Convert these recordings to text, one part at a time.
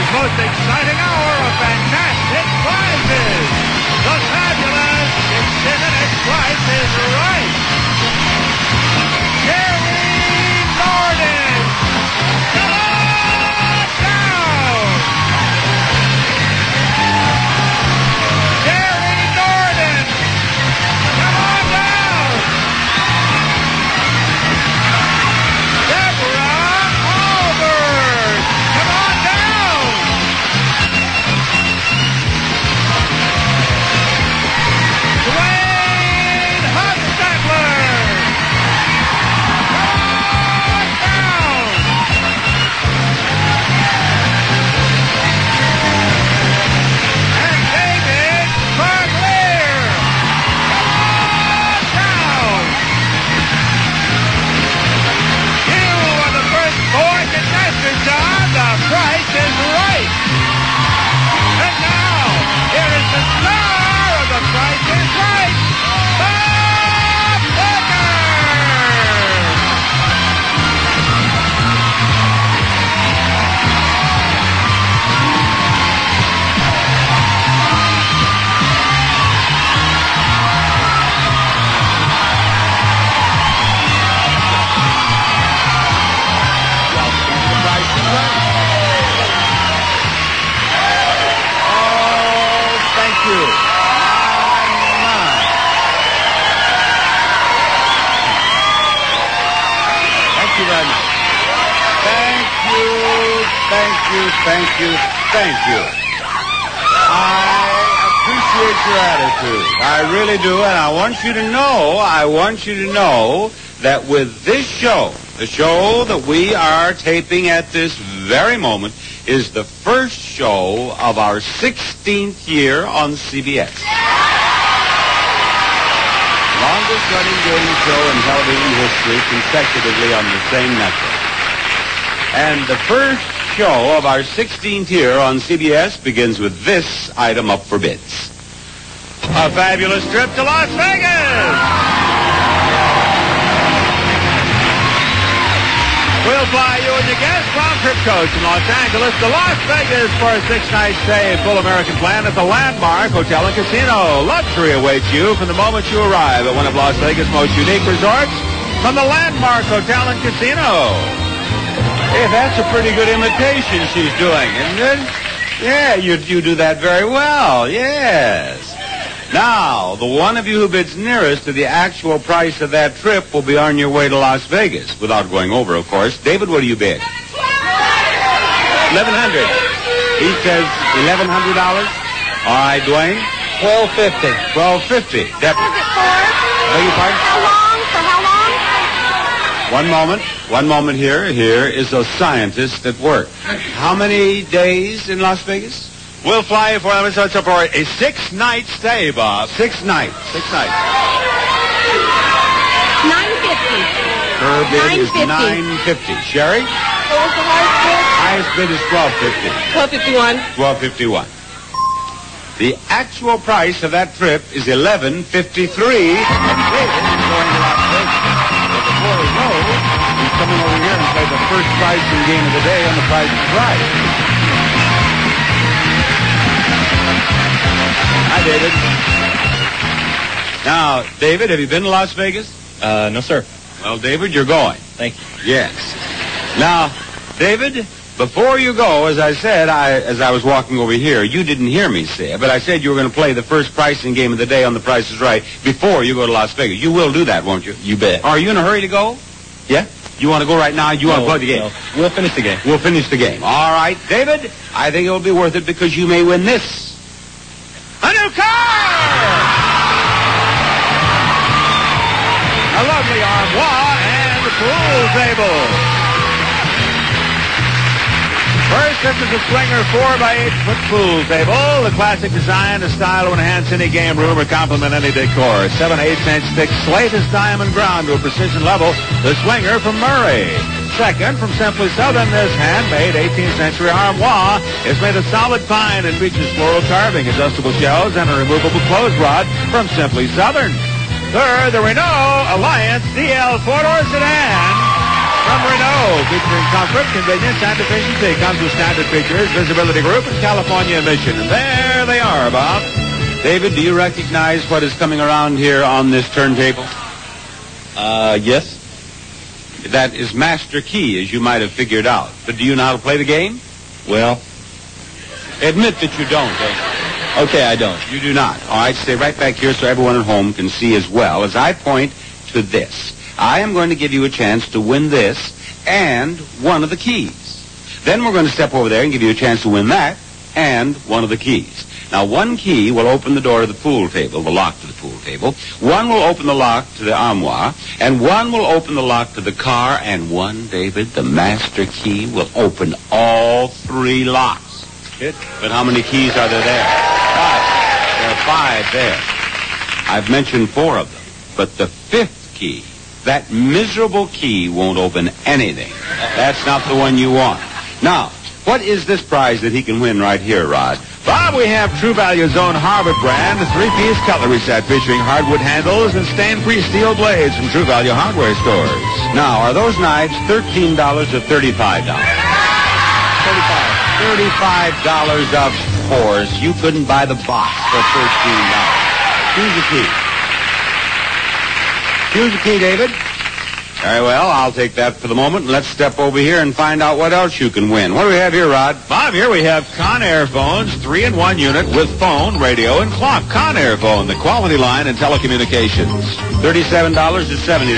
most exciting hour of fantastic prizes. The fabulous 60-minute Price is Right. Jerry Gordon. Come on down. Jerry Gordon. Come on down. Deborah Albert. Come on down. Dwayne Hufstetler. Come on down. And David Berglier. Come on down. You are the first four contestants on The Price is Right. And now, here is the star of The Price is Right, Bob Barker. Welcome to The Price is Right. Oh, thank you. Thank you very much. Thank you. I appreciate your attitude. I really do, and I want you to know that with this show, the show that we are taping at this very moment, is the first show of our 16th year on CBS. Longest-running game show in television history consecutively on the same network. And the first show of our 16th year on CBS begins with this item up for bids. A fabulous trip to Las Vegas! We'll fly you and your guests round-trip coach from Los Angeles to Las Vegas for a 6-night stay at full American plan at the Landmark Hotel and Casino. Luxury awaits you from the moment you arrive at one of Las Vegas' most unique resorts from the Landmark Hotel and Casino. Hey, that's a pretty good imitation she's doing, isn't it? Yeah, you do that very well, yes. Now, the one of you who bids nearest to the actual price of that trip will be on your way to Las Vegas, without going over, of course. David, what do you bid? $1,100. He says $1,100. All right, Dwayne? $1,250. Deborah? Was it for? Beg your pardon? How long? For how long? One moment here. Here is a scientist at work. How many days in Las Vegas? We'll fly you for a 6-night stay, Bob. 6 nights. 6 nights. $950. Her bid is $950. Sherry? What was the highest Highest bid is $1,250. bid? $1,251. $1,251. The actual price of that trip is $1,153. And David is going to Las Vegas. But before we go, he's coming over here and play the first pricing game of the day on The Price is Right. Hi, David. Now, David, have you been to Las Vegas? No, sir. Well, David, you're going. Thank you. Yes. Now, David, before you go, as I said, as I was walking over here, you didn't hear me say it, but I said you were going to play the first pricing game of the day on The Price is Right before you go to Las Vegas. You will do that, won't you? You bet. Are you in a hurry to go? Yeah? You want to go right now? You want to play the game? No. We'll finish the game. We'll finish the game. All right, David, I think it will be worth it because you may win this. A new car! A lovely armoire and pool table. First, this is a Swinger 4x8-foot pool table. The classic design, the style to enhance any game room or complement any decor. 7 8-inch thick slate is diamond ground to a precision level. The Swinger from Murray. Second, from Simply Southern, this handmade 18th century armoire is made of solid pine and features floral carving, adjustable shelves, and a removable clothes rod from Simply Southern. Third, the Renault Alliance DL 4-door sedan From Renault, featuring comfort, convenience, and efficiency. Comes with standard features, visibility group, and California emission. And there they are, Bob. David, do you recognize what is coming around here on this turntable? Yes. That is Master Key, as you might have figured out. But do you know how to play the game? Well, Admit that you don't, eh? okay, I don't. You do not. All right, stay right back here so everyone at home can see as well as I point to this. I am going to give you a chance to win this and one of the keys. Then we're going to step over there and give you a chance to win that and one of the keys. Now, one key will open the door to the pool table, the lock to the pool table. One will open the lock to the armoire. And one will open the lock to the car. And one, David, the master key, will open all three locks. Good. But how many keys are there? 5. There are 5 there. I've mentioned 4 of them. But the 5th key, that miserable key, won't open anything. That's not the one you want. Now, what is this prize that he can win right here, Rod? Bob, we have True Value's own Harvard brand, a 3-piece cutlery set featuring hardwood handles and stain-free steel blades from True Value hardware stores. Now, are those knives $13 or $35? $35 of course. You couldn't buy the box for $13. Choose a key. Choose a key, David. Very well, I'll take that for the moment. Let's step over here and find out what else you can win. What do we have here, Rod? Bob, here we have Conair phones, 3-in-1 unit with phone, radio, and clock. Conair phone, the quality line in telecommunications. $37 to $70. $70.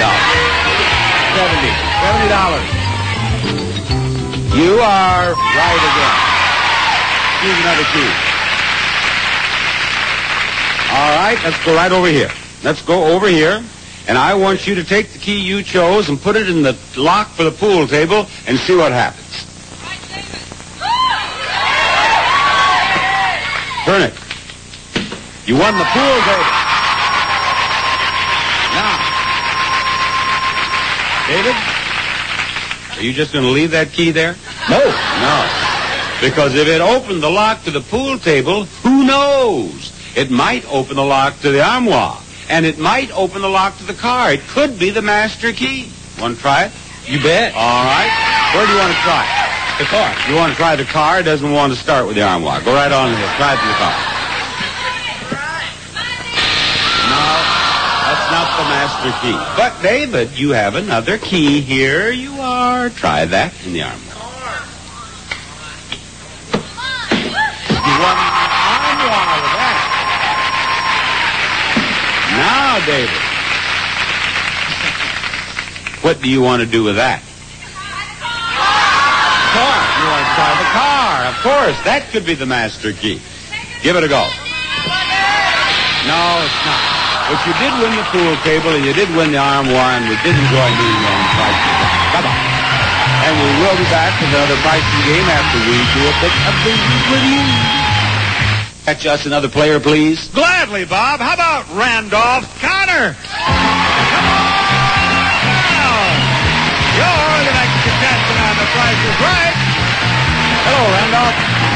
You are right again. Choose another key. All right, let's go right over here. Let's go over here. And I want you to take the key you chose and put it in the lock for the pool table and see what happens. Turn it. You won the pool table. Now, David, are you just going to leave that key there? No. No. Because if it opened the lock to the pool table, who knows? It might open the lock to the armoire. And it might open the lock to the car. It could be the master key. Want to try it? You bet. All right. Where do you want to try it? The car. You want to try the car? It doesn't want to start with the armoire. Go right on here. Try it to the car. No, that's not the master key. But, David, you have another key. Here you are. Try that in the armoire. You want the armoire with that. Now, David, what do you want to do with that? Car. You want to try the car. Of course, that could be the master key. Give it a go. No, it's not. But you did win the pool table, and you did win the armoire, and we did enjoy meeting you on the pricing game. Bye-bye. And we will be back with another pricing game after we do a bit of business with you. Catch us another player, please. Gladly, Bob. How about Randolph Connor? Come on now. You're the next contestant on The Price is Right. Hello, Randolph.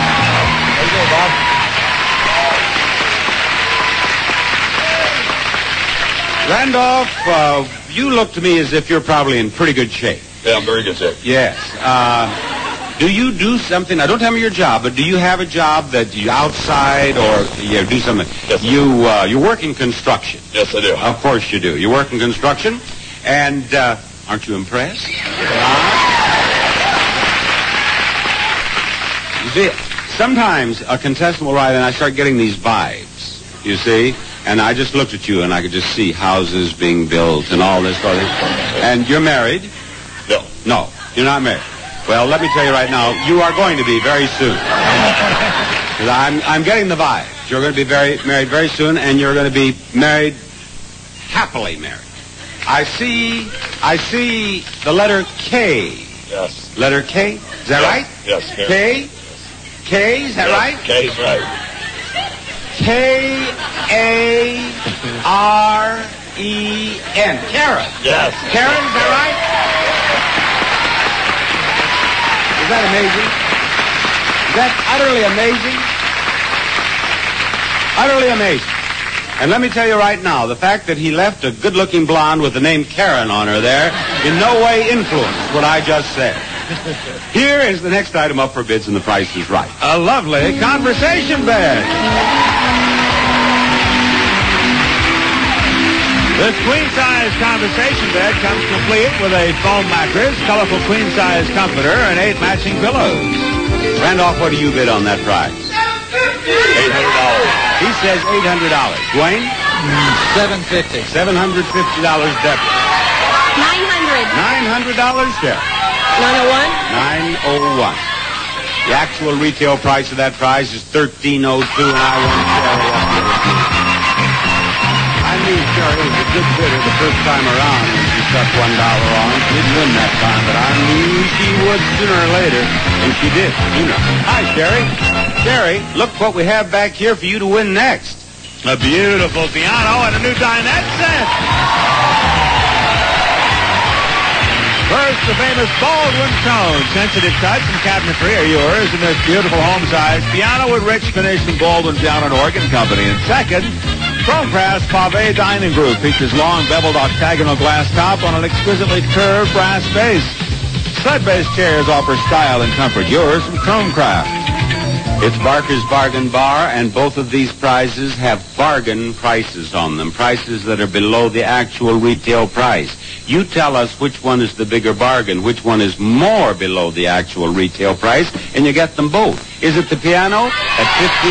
How you doing, Bob? Randolph, you look to me as if you're probably in pretty good shape. Yeah, I'm very good shape. Yes. Do you do something? Now, don't tell me your job, but do you have a job that you outside or you do something? Yes, You work in construction. Yes, I do. Of course you do. You work in construction, and aren't you impressed? You see, sometimes a contestant will write, and I start getting these vibes, you see, and I just looked at you, and I could just see houses being built and all this sort of thing. And you're married? No. No, you're not married. Well, let me tell you right now, you are going to be very soon. I'm getting the vibe. You're going to be married very soon, and you're going to be married, happily married. I see the letter K. Yes. Letter K? Is that right? Yes. K? K, is that right? K is right. K-A-R-E-N. Karen. Yes. Karen, is that right? Is that amazing? Is that utterly amazing? Utterly amazing. And let me tell you right now, the fact that he left a good-looking blonde with the name Karen on her there in no way influenced what I just said. Here is the next item up for bids, and the price is right. A lovely conversation bed. This queen-size conversation bed comes complete with a foam mattress, colorful queen-size comforter, and 8 matching pillows. Randolph, what do you bid on that price? $800. He says $800. Dwayne? $750. $750, Deborah. $900. $900, Sheriff. 901? 901. The actual retail price of that prize is $13.02, and I want Sherry up here. I knew Sherry was a good bidder the first time around when she stuck $1 on. She didn't win that time, but I knew she would sooner or later, and she did. You know. Hi, Sherry. Sherry, look what we have back here for you to win next. A beautiful piano and a new dinette set. First, the famous Baldwin tone. Sensitive touch and cabinetry are yours in this beautiful home-size piano with rich finish from Baldwin Piano and Organ Company. And second, Chromecraft's Pave Dining Group features long beveled octagonal glass top on an exquisitely curved brass base. Sled-based chairs offer style and comfort. Yours from Chromecraft. It's Barker's Bargain Bar, and both of these prizes have bargain prices on them, prices that are below the actual retail price. You tell us which one is the bigger bargain, which one is more below the actual retail price, and you get them both. Is it the piano at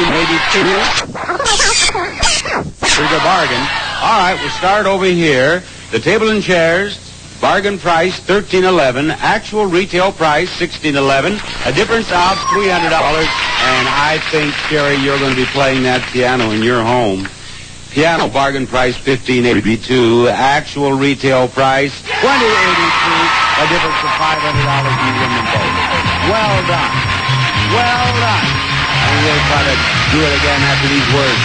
$15.82? Bigger bargain. All right, we'll start over here. The table and chairs, bargain price $13.11, actual retail price $16.11, a difference of $300. And I think, Sherry, you're going to be playing that piano in your home. Piano bargain price $15.82, actual retail price $20.82, a difference of $500. You win them both. Well done. Well done. And we'll try to do it again after these words.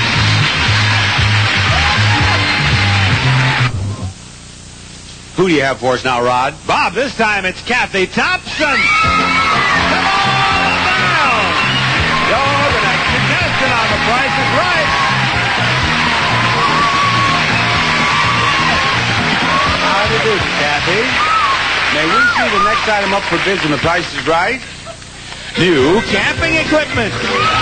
Who do you have for us now, Rod? Bob, this time it's Kathy Thompson. Come on down. You're the next contestant on The Price is Right. How do you do, Kathy? May we see the next item up for bids when The Price is Right? New camping equipment.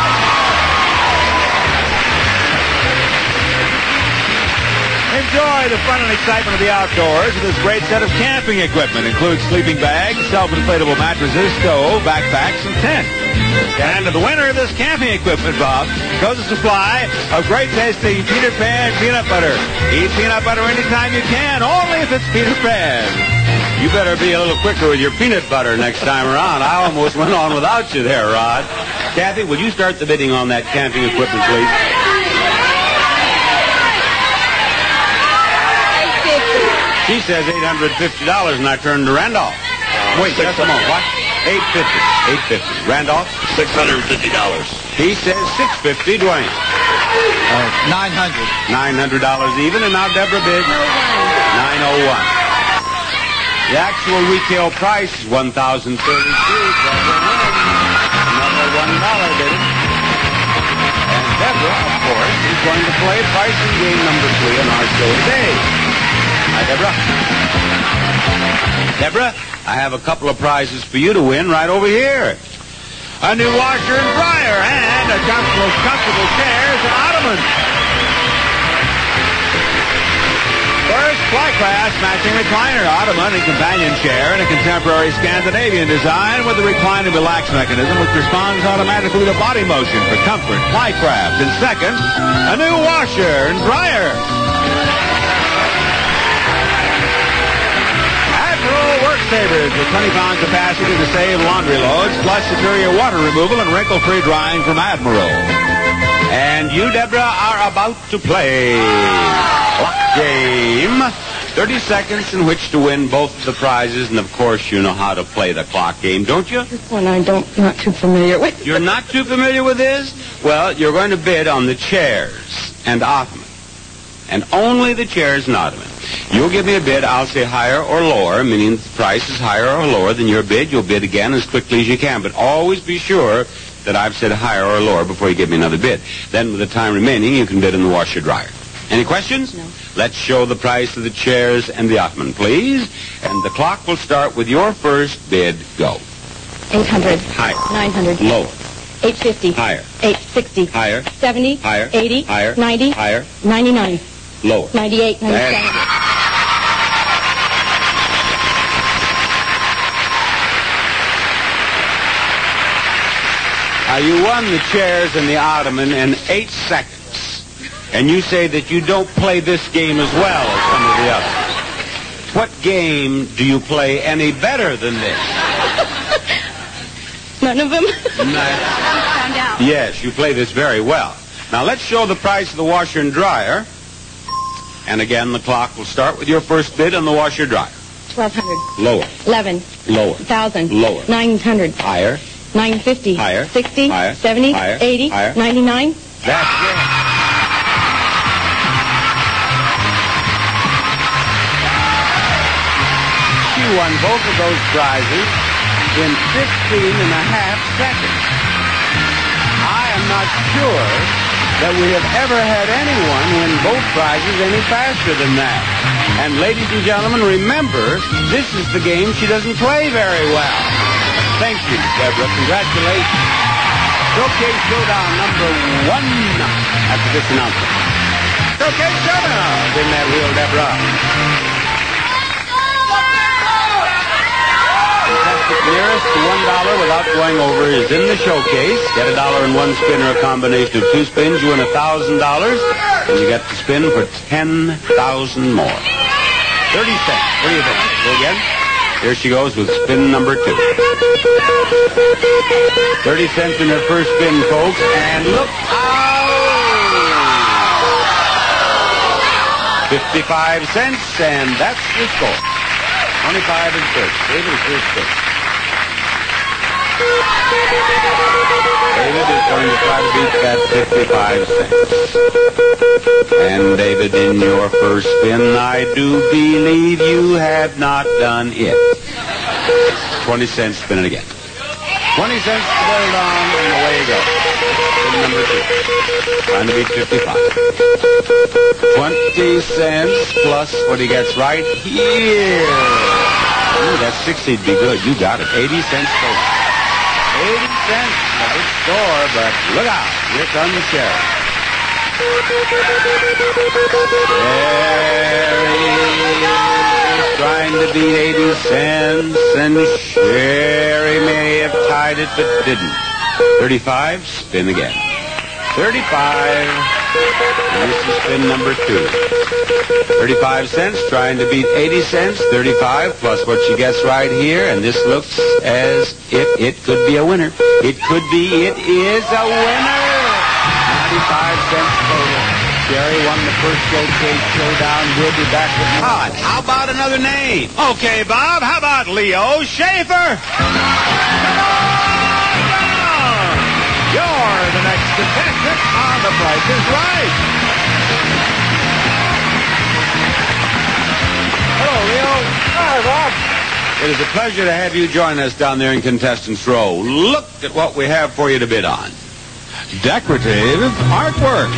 Enjoy the fun and excitement of the outdoors with this great set of camping equipment. Includes sleeping bags, self-inflatable mattresses, stove, backpacks, and tent. And to the winner of this camping equipment, Bob, goes a supply of great tasting Peter Pan peanut butter. Eat peanut butter anytime you can, only if it's Peter Pan. You better be a little quicker with your peanut butter next time around. I almost went on without you there, Rod. Kathy, will you start the bidding on that camping equipment, please? She says $850, and I turned to Randolph. Wait, just a moment. What? $850. Randolph? $650. He says $650. Dwayne? $900. $900 even, and now Deborah bids $901. The actual retail price is $1,033. Another $1 bid. And Deborah, of course, is going to play pricing game number 3 on our show today. Hi, Deborah. Deborah, I have a couple of prizes for you to win right over here. A new washer and dryer and a comfortable chairs and ottomans. First, Flycraft's matching recliner, ottoman, and companion chair in a contemporary Scandinavian design with a recline and relax mechanism which responds automatically to body motion for comfort. Flycraft. And second, a new washer and dryer. Work Savers with 20-pound capacity to save laundry loads, plus superior water removal and wrinkle-free drying from Admiral. And you, Deborah, are about to play Clock Game. 30 seconds in which to win both of the prizes, and of course you know how to play the clock game, don't you? This one I'm not too familiar with. You're not too familiar with this? Well, you're going to bid on the chairs and ottoman. And only the chairs and ottoman. You'll give me a bid, I'll say higher or lower, meaning the price is higher or lower than your bid. You'll bid again as quickly as you can, but always be sure that I've said higher or lower before you give me another bid. Then with the time remaining, you can bid in the washer-dryer. Any questions? No. Let's show the price of the chairs and the ottoman, please. And the clock will start with your first bid. Go. 800. Higher. 900. Lower. 850. Higher. 860. Higher. 70. Higher. 80. Higher. 90. Higher. 99. Lower. 98. 97. That's Now, you won the chairs and the ottoman in 8 seconds. And you say that you don't play this game as well as some of the others. What game do you play any better than this? None of them. Found out. Yes, you play this very well. Now, let's show the price of the washer and dryer. And again, the clock will start with your first bid on the washer dryer. 1,200. Lower. 11. Lower. 1,000. Lower. 900. Higher. 950. Higher. 60. Higher. 70. Higher. 80. Higher. 99. That's it. She won both of those prizes in 15 and a half seconds. I am not sure that we have ever had anyone win both prizes any faster than that. And ladies and gentlemen, remember, this is the game she doesn't play very well. Thank you, Deborah. Congratulations. Showcase Showdown number 1 after this announcement. Showcase Showdown. Isn't that real, Deborah? Nearest to $1 without going over is in the showcase. Get $1 in one spin or a combination of 2 spins. You win $1,000, and you get to spin for 10,000 more. 30 cents. What do you think? Go again. Here she goes with spin number 2. 30 cents in her first spin, folks, and look out! 55 cents, and that's the score. 25 and 30. David is first spin. David is going to try to beat that 55 cents. And David, in your first spin, I do believe you have not done it. 20 cents, spin it again. 20 cents to build on, and away you go. Spin number 2. Trying to beat 55. 20 cents plus what he gets right here. Ooh, that 60'd be good. You got it. 80 cents total. 80 cents. A big score, but look out. Here comes the sheriff. Sherry is trying to beat 80 cents, and Sherry may have tied it, but didn't. 35, spin again. 35. And this is spin number 2. 35 cents, trying to beat 80 cents. 35 plus what she gets right here, and this looks as if it could be a winner. It could be. It is a winner. 95 cents total. Sherry won the first Showcase Showdown. We'll be back with Todd. How about another name? Okay, Bob, how about Leo Schaefer? Come on down! You're the next contestant on The Price is Right. Hello, Leo. Hi, Bob. It is a pleasure to have you join us down there in Contestants Row. Look at what we have for you to bid on. Decorative artwork.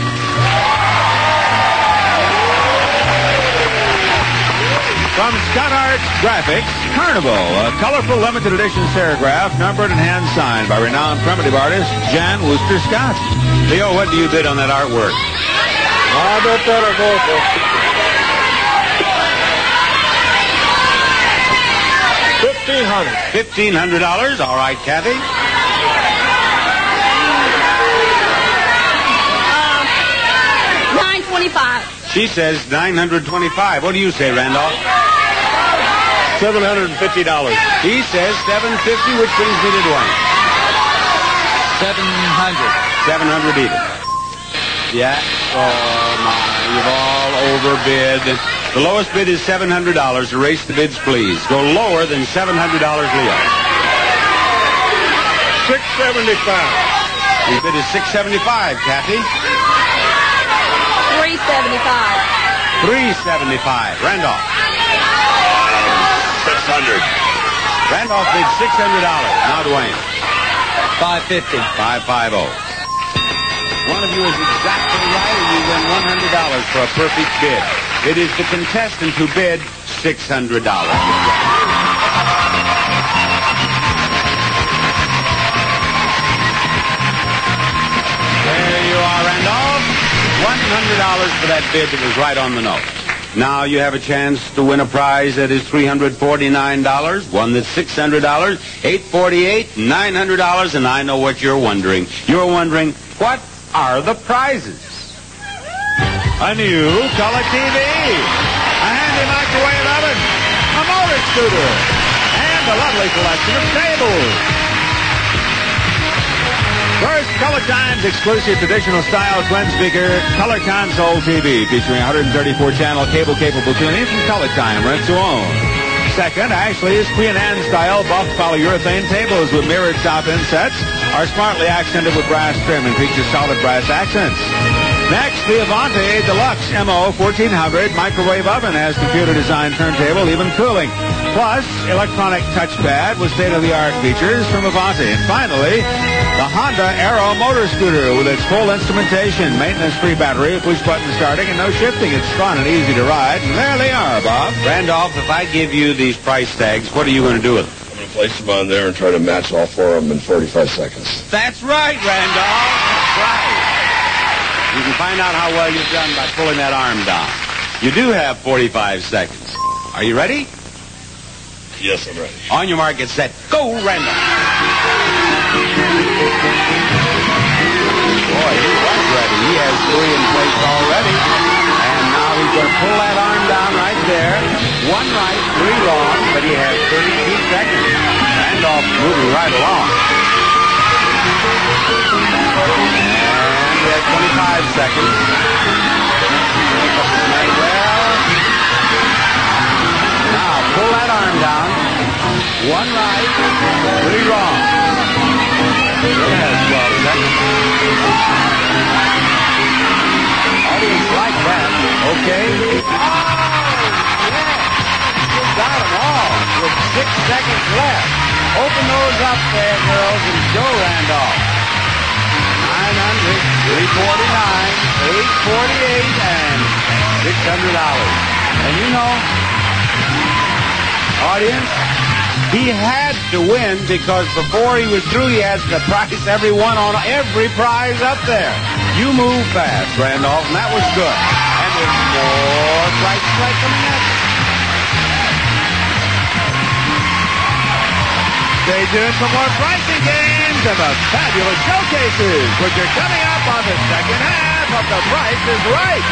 From Scott Art Graphics, Carnival, a colorful limited edition serigraph numbered and hand-signed by renowned primitive artist Jan Wooster Scott. Leo, what do you bid on that artwork? I bet that'll go for $1,500. $1,500. All right, Kathy. $925. She says $925. What do you say, Randolph? $750. He says $750, which brings me to Dwayne. 700. $700 even. Yeah. Oh, my. You've all overbid. The lowest bid is $700. Erase the bids, please. Go lower than $700, Leo. $675. The bid is $675, Kathy. $375. $375. Randolph. $600. Randolph bids $600. Now Dwayne. $550. $550. One of you is exactly right, and you win $100 for a perfect bid. It is the contestant who bid $600. There you are, Randolph. $100 for that bid that was right on the nose. Now you have a chance to win a prize that is $349, one that's $600, $848, $900, and I know what you're wondering. You're wondering, what are the prizes? A new color TV, a handy microwave oven, a motor scooter, and a lovely collection of tables. First, Color Time's exclusive traditional style twin speaker color console TV featuring 134-channel cable-capable tuning from Color Time, rent to own. Second, Ashley's Queen Anne style buff polyurethane tables with mirrored top insets are smartly accented with brass trim and feature solid brass accents. Next, the Avante Deluxe MO 1400 microwave oven has computer-designed turntable, even cooling. Plus, electronic touchpad with state-of-the-art features from Avante. And finally, the Honda Aero motor scooter with its full instrumentation, maintenance-free battery, push-button starting, and no shifting. It's fun and easy to ride. And there they are, Bob. Randolph, if I give you these price tags, what are you going to do with them? I'm going to place them on there and try to match all four of them in 45 seconds. That's right, Randolph. That's right. You can find out how well you've done by pulling that arm down. You do have 45 seconds. Are you ready? Yes, I'm ready. On your mark, get set. Go, Randolph. Boy, he was ready. He has three in place already. And now he's going to pull that arm down right there. One right, three wrong, but he has 32 seconds. Randolph moving right along. And he has 25 seconds. Now, pull that arm down. One right, three wrong. Yes, 12 seconds. Audience like that. Okay. Oh, yes. You got them all with 6 seconds left. Open those up there, girls, and show Randolph. 900, 349, 848, and $600. And you know, audience, he had to win because before he was through, he had to price everyone on every prize up there. You move fast, Randolph, and that was good. And there's more price right coming at you. Stay tuned for more pricing games and the fabulous showcases, which are coming up on the second half of The Price is Right.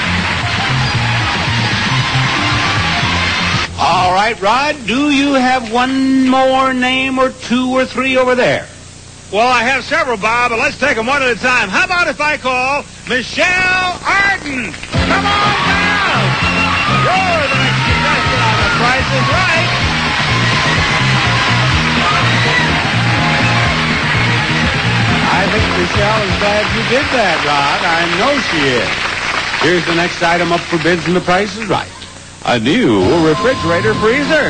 All right, Rod, do you have one more name or two or three over there? Well, I have several, Bob, but let's take them one at a time. How about if I call Michelle Arden? Come on down. You're the next contestant on The Price is Right. I think Michelle is glad you did that, Rod. I know she is. Here's the next item up for bids, and The Price is Right. A new refrigerator freezer.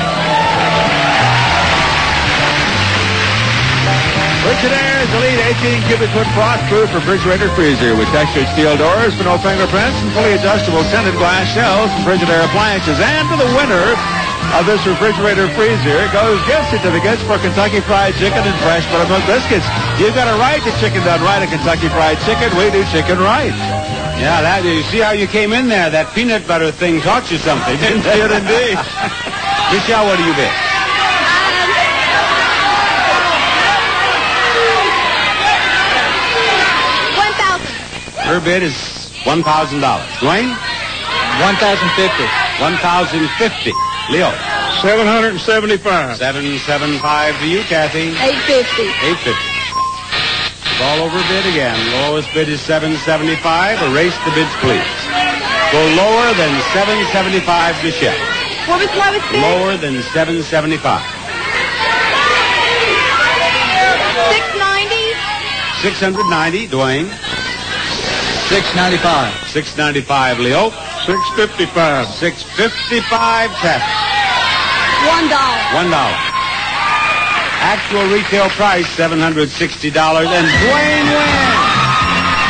Frigidaire's Elite 18 cubic foot frost-proof refrigerator freezer with textured steel doors for no fingerprints and fully adjustable tinted glass shelves from Frigidaire appliances. And to the winner of this refrigerator freezer goes gift certificates for Kentucky Fried Chicken and fresh buttermilk biscuits. You've got a right to chicken done right at Kentucky Fried Chicken. We do chicken right. Yeah, that, you see how you came in there? That peanut butter thing taught you something, didn't it? Indeed. Michelle, what do you bid? $1,000. Her bid is $1,000. Dwayne? $1,050. $1,050. Leo? $775. $775 to you, Kathy. $850. $850. All over bid again. Lowest bid is $775. Erase the bids, please. Go lower than $775, Michelle. What was lowest bid? Lower than $775. $690. $690, Dwayne. $695. $695, Leo. $655. $655, Kathy. $1. $1. Actual retail price, $760, and Dwayne wins.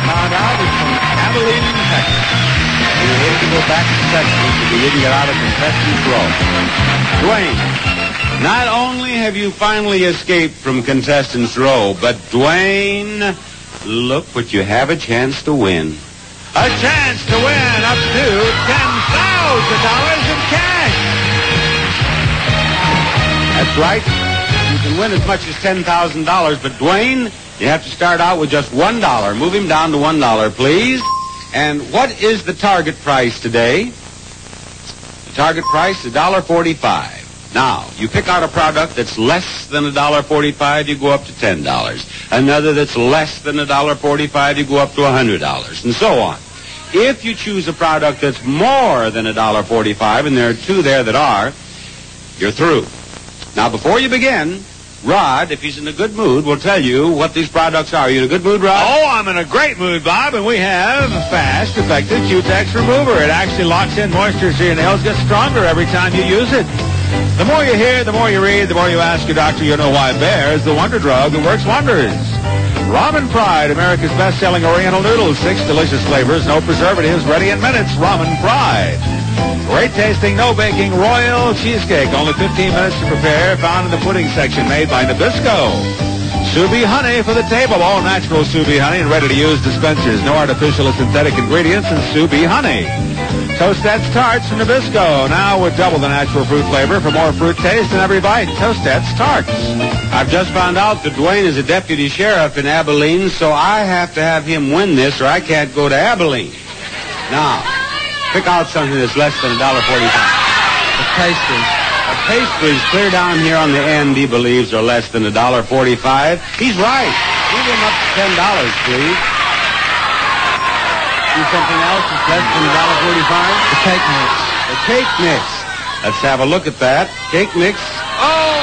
found out is from Abilene, Texas. We had to go back to Texas if we didn't get out of contestants row. Dwayne, not only have you finally escaped from contestants row, but Dwayne, look what you have a chance to win. A chance to win up to $10,000 in cash. That's right. You can win as much as $10,000, but Dwayne, you have to start out with just $1. Move him down to $1, please. And what is the target price today? The target price is $1.45. Now, you pick out a product that's less than $1.45, you go up to $10. Another that's less than $1.45, you go up to $100, and so on. If you choose a product that's more than $1.45, and there are two there that are, you're through. Now, before you begin, Rod, if he's in a good mood, will tell you what these products are. Are you in a good mood, Rod? Oh, I'm in a great mood, Bob, and we have a fast, effective Q-Tex remover. It actually locks in moisture so your nails get stronger every time you use it. The more you hear, the more you read, the more you ask your doctor, you know why Bear is the wonder drug that works wonders. Ramen Pride, America's best-selling Oriental noodles. 6 delicious flavors, no preservatives, ready in minutes. Ramen Pride. Great tasting, no baking Royal Cheesecake. Only 15 minutes to prepare. Found in the pudding section, made by Nabisco. Subi Honey for the table. All natural Subi Honey and ready-to-use dispensers. No artificial or synthetic ingredients in Subi Honey. Toastettes Tarts from Nabisco. Now with double the natural fruit flavor for more fruit taste in every bite. Toastettes Tarts. I've just found out that Dwayne is a deputy sheriff in Abilene, so I have to have him win this or I can't go to Abilene. Now, pick out something that's less than $1.45. The pastries. Pastries clear down here on the end, he believes, are less than $1.45. He's right. Move him up to $10, please. Do something else that's less than $1.45? The cake mix. The cake mix. Let's have a look at that. Cake mix. Oh!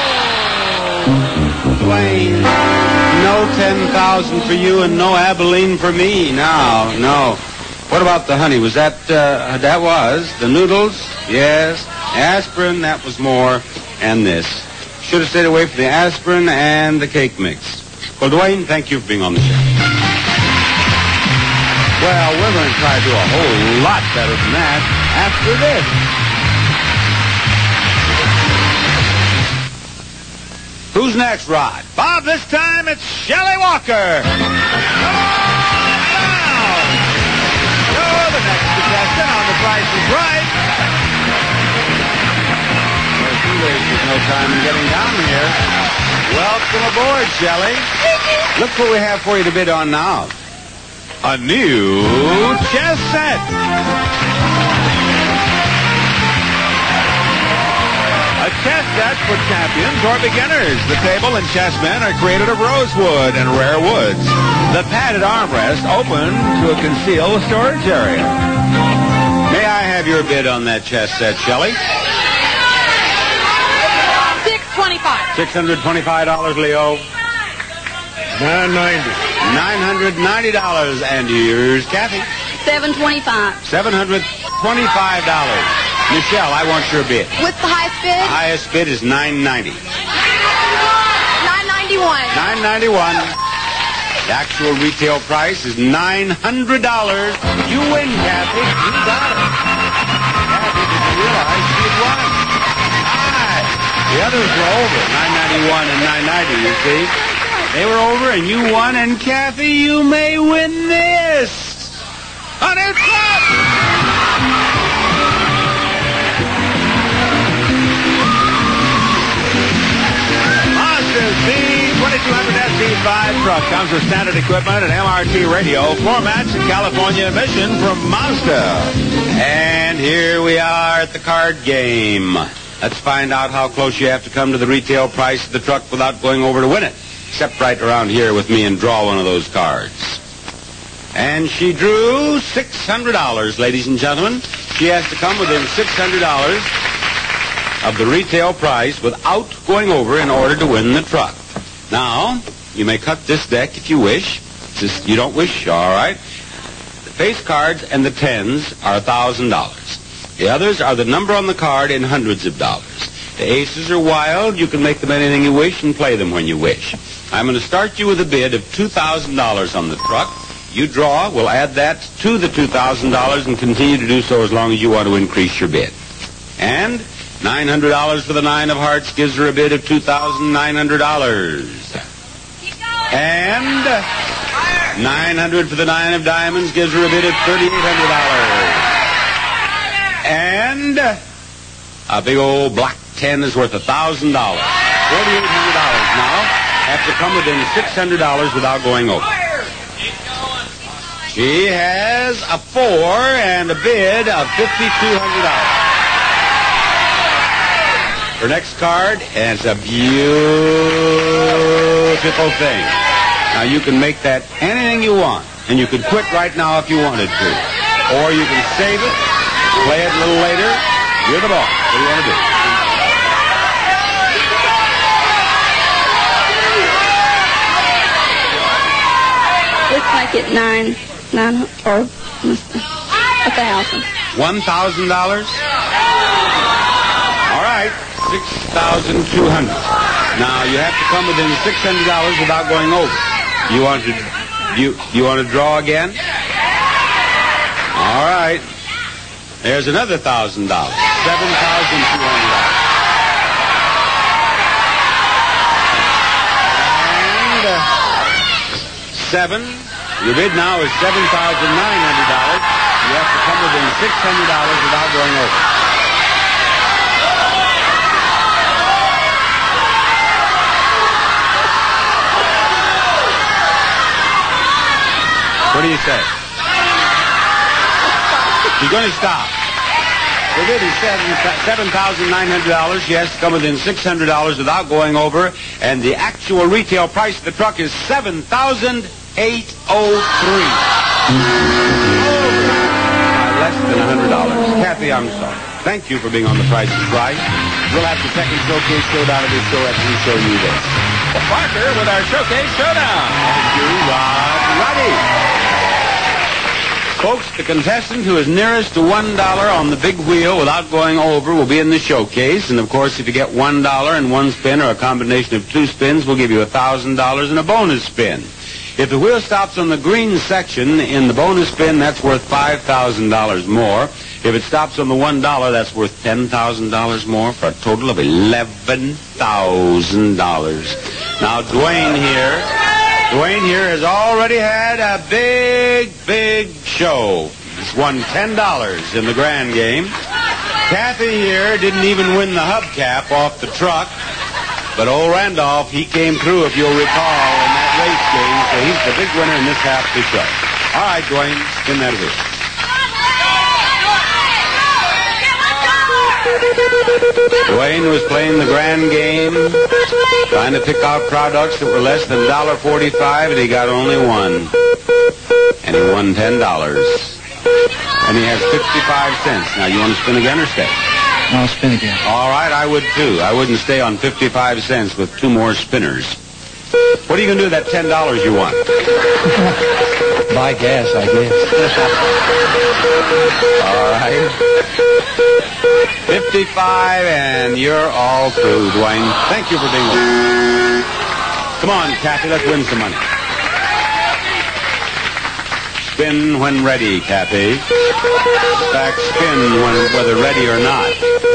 Dwayne. No $10,000 for you and no Abilene for me. No. What about the honey? Was that was the noodles? Yes. Aspirin, that was more. And this. Should have stayed away from the aspirin and the cake mix. Well, Dwayne, thank you for being on the show. Well, we're going to try to do a whole lot better than that after this. Who's next, Rod? Bob, this time it's Shelley Walker. You're the next contestant on The Price is Right. She wasted no time in getting down here. Welcome aboard, Shelley. Look what we have for you to bid on now. A new chess set. A chess set for champions or beginners. The table and chessmen are created of rosewood and rare woods. The padded armrest open to a concealed storage area. May I have your bid on that chess set, Shelley? $625. $625, Leo. $990. $990. And yours, Kathy? $725. $725. Michelle, I want your bid. What's the highest bid? The highest bid is $990. $991. $991. The actual retail price is $900. You win, Kathy. You got it. Kathy, did you realize she had won? Aye. The others were over, $991 and $990, you see. They were over and you won, and Kathy, you may win this. A new truck! Mazda's B2200 SC5 truck comes with standard equipment and MRT radio. Floor mats and California emission from Mazda. And here we are at the card game. Let's find out how close you have to come to the retail price of the truck without going over to win it. Step right around here with me and draw one of those cards. And she drew $600, ladies and gentlemen. She has to come within $600 of the retail price without going over in order to win the truck. Now, you may cut this deck if you wish. Just you don't wish, all right? The face cards and the tens are $1,000. The others are the number on the card in hundreds of dollars. The aces are wild. You can make them anything you wish and play them when you wish. I'm going to start you with a bid of $2,000 on the truck. You draw. We'll add that to the $2,000 and continue to do so as long as you want to increase your bid. And $900 for the 9 of hearts gives her a bid of $2,900. And $900 for the 9 of diamonds gives her a bid of $3,800. And a big old black 10 is worth $1,000. $4,800 now. Have to come within $600 without going over. She has a 4 and a bid of $5,200. Her next card is a beautiful thing. Now, you can make that anything you want, and you could quit right now if you wanted to. Or you can save it, play it a little later. You're the boss. What do you want to do? Looks like it nine or 1,000. $1,000? All right, $6,200. Now, you have to come within $600 without going over. You want to draw again? All right. There's another $1,000. $7,200. And 7. Your bid now is $7,900. You have to come within $600 without going over. What do you say? She's going to stop. The bid is $7,900. She has to come within $600 without going over. And the actual retail price of the truck is $7,803. Less than $100. Kathy, I'm sorry. Thank you for being on The Price is Right. We'll have the second showcase showdown of this show after we show you this. Well, Parker with our showcase showdown. Thank you, Rod Ruddy. Folks, the contestant who is nearest to $1 on the big wheel without going over will be in the showcase. And, of course, if you get $1 in one spin or a combination of 2 spins, we'll give you $1,000 in a bonus spin. If the wheel stops on the green section in the bonus spin, that's worth $5,000 more. If it stops on the $1, that's worth $10,000 more for a total of $11,000. Now, Dwayne here has already had a big show. He's won $10 in the grand game. Kathy here didn't even win the hubcap off the truck. But old Randolph, he came through, if you'll recall, in that race game. So he's the big winner in this half of the show. All right, Dwayne, spin that wheel. Dwayne was playing the grand game, trying to pick out products that were less than $1.45, and he got only one. And he won $10. And he has 55 cents. Now, you want to spin again or stay? I'll spin again. All right, I would too. I wouldn't stay on 55 cents with 2 more spinners. What are you going to do with that $10 you want? Buy gas, I guess. All right. 55, and you're all through, Dwayne. Thank you for being with us. Come on, Kathy, let's win some money. Spin when ready, Kathy. Back spin whether ready or not.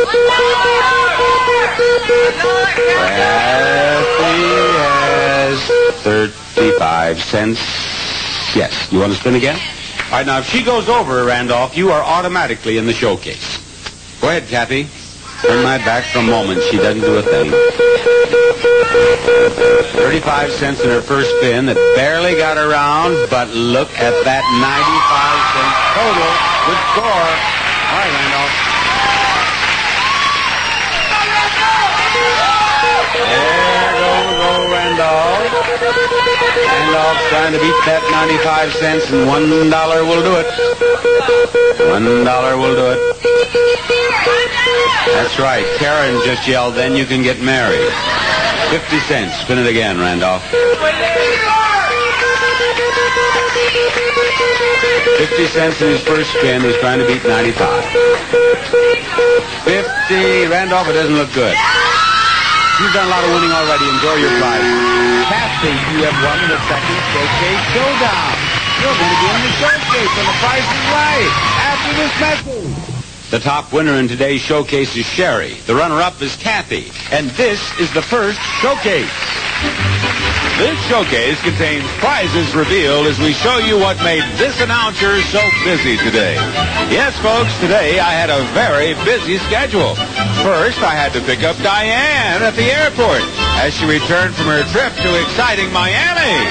Kathy has 35 cents. Yes. You want to spin again? All right, now, if she goes over, Randolph, you are automatically in the showcase. Go ahead, Kathy. Turn my back for a moment. She doesn't do a thing. 35 cents in her first spin that barely got around, but look at that 95 cents total. Good score. All right, Randolph. There goes old Randolph. Randolph's trying to beat that 95 cents, and $1 will do it. $1 will do it. That's right. Karen just yelled, then you can get married. 50 cents. Spin it again, Randolph. 50 cents in his first spin. He's trying to beat 95. 50. Randolph, it doesn't look good. You've done a lot of winning already. Enjoy your prize. Kathy, you have won the second showcase showdown. You're going to be in the showcase when the price is right after this message. The top winner in today's showcase is Sherry. The runner-up is Kathy. And this is the first showcase. This showcase contains prizes revealed as we show you what made this announcer so busy today. Yes, folks, today I had a very busy schedule. First, I had to pick up Diane at the airport as she returned from her trip to exciting Miami.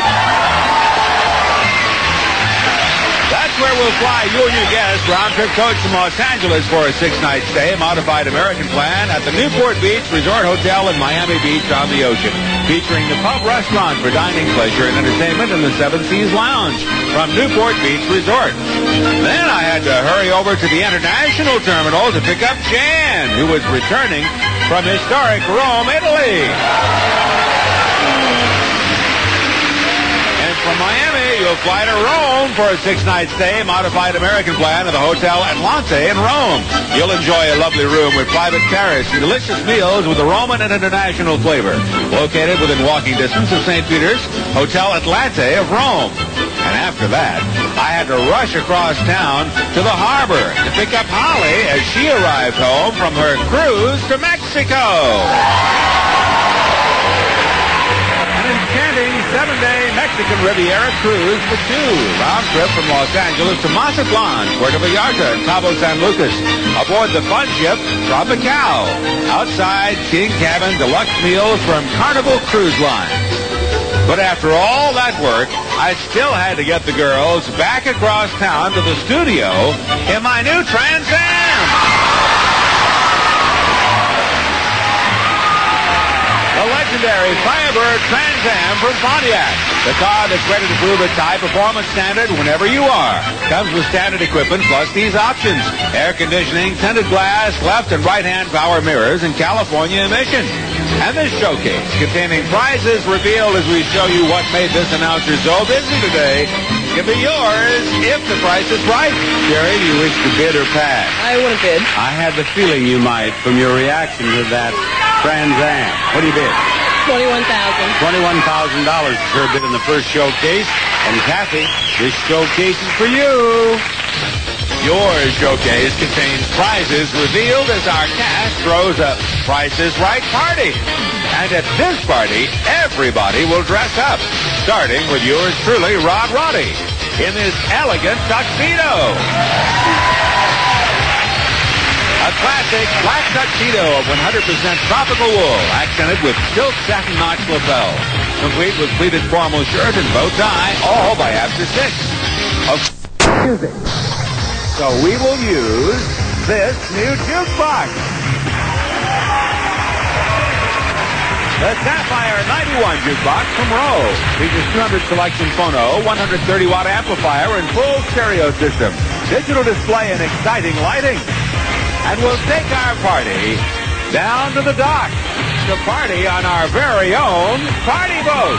That's where we'll fly you and your guests round-trip coach from Los Angeles for a 6-night stay, modified American plan at the Newport Beach Resort Hotel in Miami Beach on the ocean, featuring the pub restaurant for dining, pleasure, and entertainment in the Seven Seas Lounge from Newport Beach Resort. Then I had to hurry over to the international terminal to pick up Jan, who was returning from historic Rome, Italy. From Miami, you'll fly to Rome for a 6-night stay, modified American plan at the Hotel Atlante in Rome. You'll enjoy a lovely room with private terrace and delicious meals with a Roman and international flavor. Located within walking distance of St. Peter's, Hotel Atlante of Rome. And after that, I had to rush across town to the harbor to pick up Holly as she arrived home from her cruise to Mexico. Enchanting 7-day Mexican Riviera cruise for two. Round trip from Los Angeles to Mazatlan, Puerto Vallarta, and Cabo San Lucas. Aboard the fun ship Tropical. Outside, king cabin deluxe meals from Carnival Cruise Line. But after all that work, I still had to get the girls back across town to the studio in my new Trans Am. The legendary Firebird Trans Am from Pontiac. The car that's ready to prove its high performance standard whenever you are. Comes with standard equipment plus these options. Air conditioning, tinted glass, left and right-hand power mirrors, and California emissions. And this showcase, containing prizes revealed as we show you what made this announcer so busy today, can be yours if the price is right. Jerry, do you wish to bid or pass? I want to bid. I had the feeling you might from your reaction to that Trans Am. What do you bid? $21,000. $21,000 is her bid in the first showcase. And Kathy, this showcase is for you. Your showcase contains prizes revealed as our cast throws a Price is Right party. And at this party, everybody will dress up, starting with yours truly, Rod Roddy, in this elegant tuxedo. A classic black tuxedo of 100% tropical wool, accented with silk satin notch lapel, complete with pleated formal shirt and bow tie, all by after 6. Music. So we will use this new jukebox. The Sapphire 91 jukebox from Rowe. Features 200 selection phono, 130-watt amplifier, and full stereo system. Digital display and exciting lighting. And we'll take our party down to the dock to party on our very own party boat.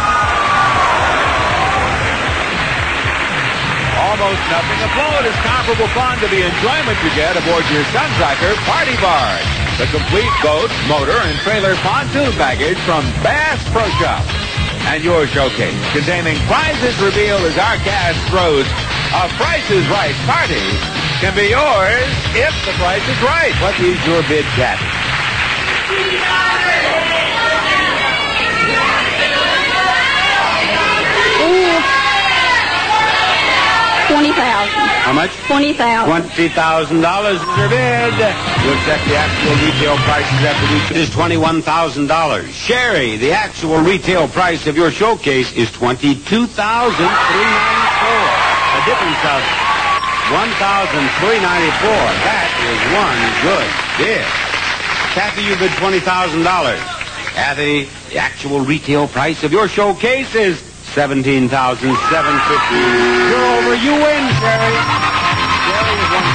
Almost nothing afloat is comparable fun to the enjoyment you get aboard your Sunsucker Party Barge. The complete boat, motor, and trailer pontoon package from Bass Pro Shop. And your showcase, containing prizes revealed as our cast throws a Price is Right party, can be yours if the price is right. What is your bid, Kat? $20,000. How much? $20,000. $20,000 is your bid. We'll check the actual retail prices after we finish. $21,000. Sherry, the actual retail price of your showcase is $22,394. A difference of $1,394. That is one good bid. Kathy, you bid $20,000. Kathy, the actual retail price of your showcase is $17,750. You're over. You win, Sherry. Sherry has won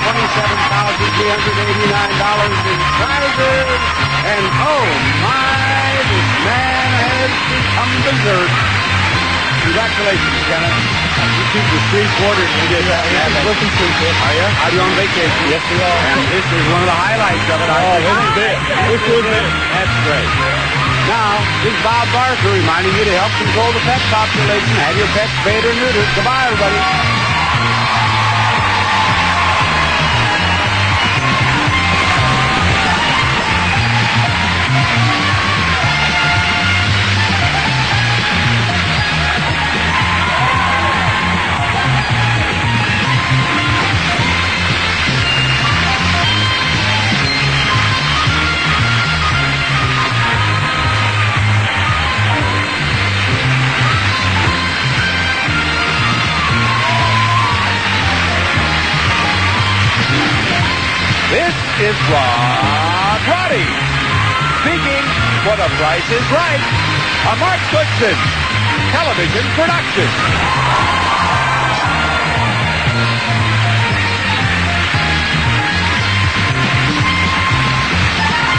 $27,389 in prizes. And oh my, this man has become berserk. Congratulations, Kenneth. You two for 3 quarters. You did that. Looking to it. Are you? Are you on vacation? Yes, we are. And this is one of the highlights of it. Oh, this is it. This is it. That's great. Now, this is Bob Barker reminding you to help control the pet population. Have your pets spayed or neutered. Goodbye, everybody. This is Rod Roddy speaking for The Price is Right, a Mark Goodson television production.